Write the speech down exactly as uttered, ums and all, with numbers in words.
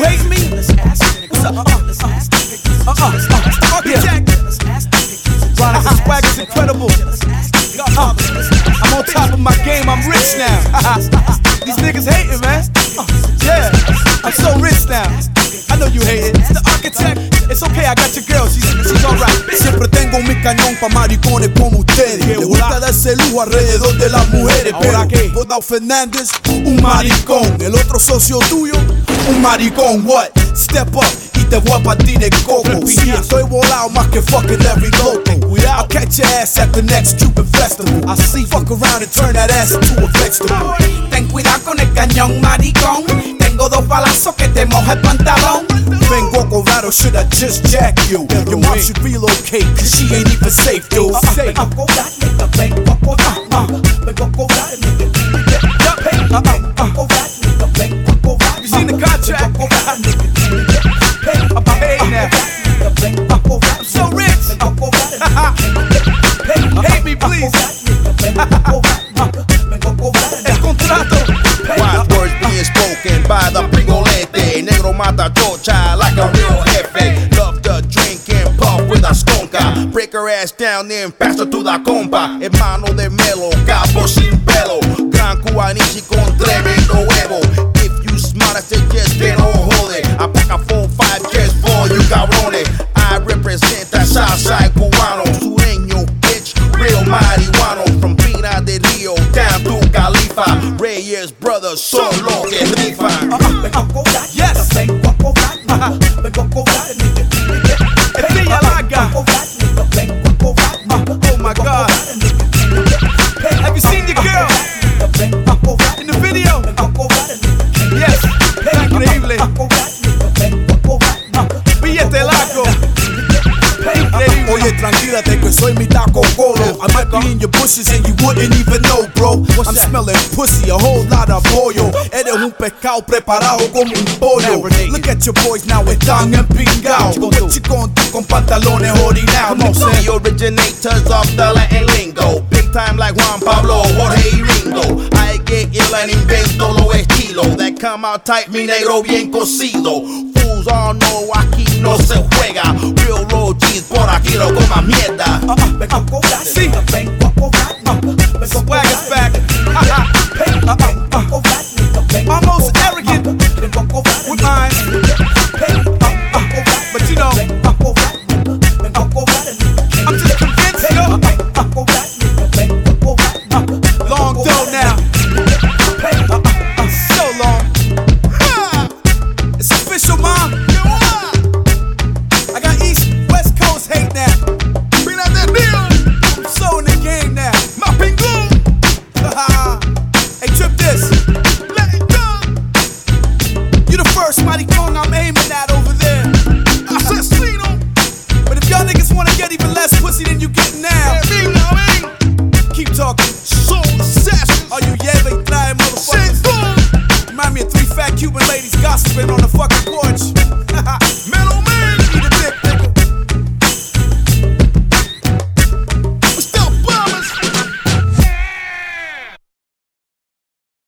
hate me? What's up? Uh-uh. Uh-uh. Architect. Ronic and Swag is incredible. Uh, I'm on top of my game, I'm rich now. These niggas hating, man. Uh, yeah, I'm so rich now. I know you hate it. It's the Architect. It's okay, I got your girl, she's, she's alright. Siempre tengo mi cañón pa' maricones como ustedes. Le gusta darse lujo alrededor de las mujeres. Ahora Pero Godao Fernández, un maricón. El otro socio tuyo, un maricón. What? Step up y te voy a partir de coco. Sí, estoy volado más que fucking Larry Loco. I'll catch your ass at the next Cuban festival. I see, fuck around and turn that ass into a vegetable. Ten cuidado con el cañón, maricón. Tengo dos balazos que te moja el pantalón. Vengo a cobrar or should I just jack you? Your mom should relocate cause she ain't even safe, dude. Vengo a cobrar, nigga, vengo a cobrar. Vengo a cobrar, nigga, vengo a cobrar, nigga, vengo a cobrar. You seen the contract? I'm paid now. I'm so rich. Hate me, please. El contrato. Wise words being spoken by the pringolete. Negro mata chocha like a real jefe. Love to drink and puff with a skonka. Break her ass down then pass her to the compa. Hermano de Melo, capo sin pelo. Gran cubanichi con tremendo huevo. If you smart as it just que no jode. I pack a four five just for you cabrones. I represent that Southside cubano. Sureño, bitch, real marihuano. From Pina del Rio down to Califa. Reyes brothers son los que rifan. Yes. Vengo a cobrar, vengo a cobrar, nigga. El Villa Larga. Oh my God. Have you seen your girl in the video? Yes. Increíble. Billete largo. Oye, tranquilate que soy mi taco colo. I might be in your bushes and you wouldn't even know, bro. I'm smelling pussy, a whole lot of pollo. Eres un pescado preparado como un pollo. Look at your boys now, están empingados. What you gonna do con pantalones orinados? The originators of the Latin lingo. Big time like Juan Pablo, Jorge y Ringo. I get ill and invento los estilos. That come out tight, mi negro bien cocido. Fools all know aquí no se juega. Real low G's por aquí no coma mierda. Vengo a cobrar, Sí. vengo a cobrar. Swag is back. Almost arrogant with mine. But you know, I'm just convinced, yo. Long dough now. So long. It's official, mom. I got East, West Coast hate now. I'm so in the game now. Hey, trip this. You the first maricón I'm aiming at over there. But if y'all niggas wanna get even less pussy than you get now, keep talking.